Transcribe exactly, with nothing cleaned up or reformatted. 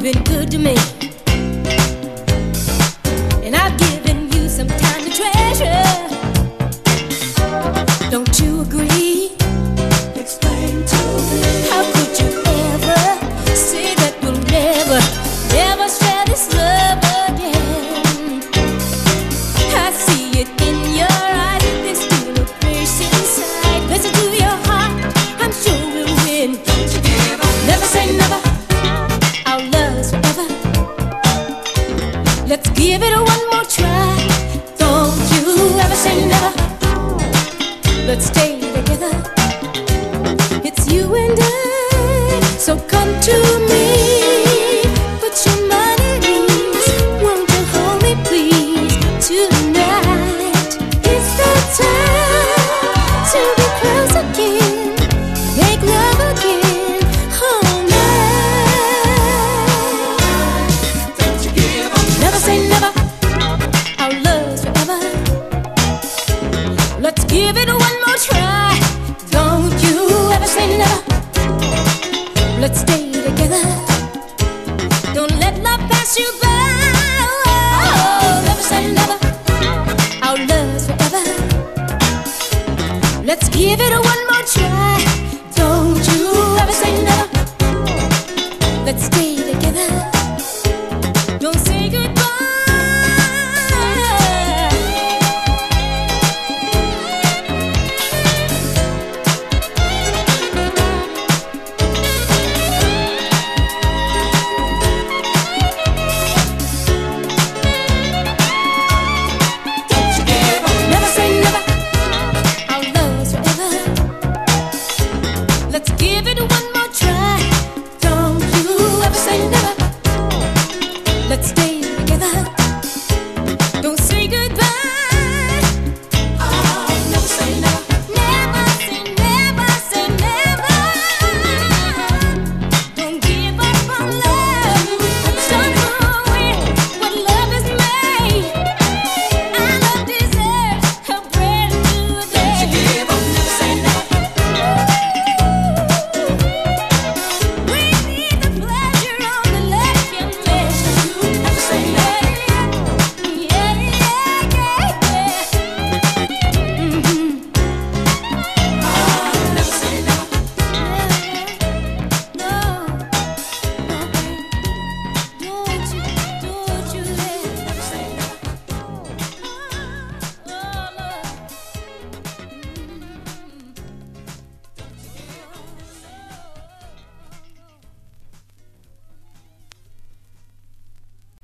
been good to me, and I've given you some time to treasure. Don't you agree? Explain to me. How could you ever say that we'll never, never share this love again? I see it in your eyes, there's still a place inside. Listen to your heart, I'm sure we'll win. Don't you give up. Never say never. Our love's forever. Let's give it a one more try. Don't you ever say never. Let's stay together. It's you and I, so come to me. Put your mind at ease. Won't you hold me, please, tonight? It's the time to be close again, make love again, all night. Don't you give up. Never say never. Our love's forever. Let's give it one more try. Don't you ever say never. Let's stay together. Don't let love pass you by. Oh, never say never. Our love's forever. Let's give it a one more try. Don't you ever say never. Let's stay together.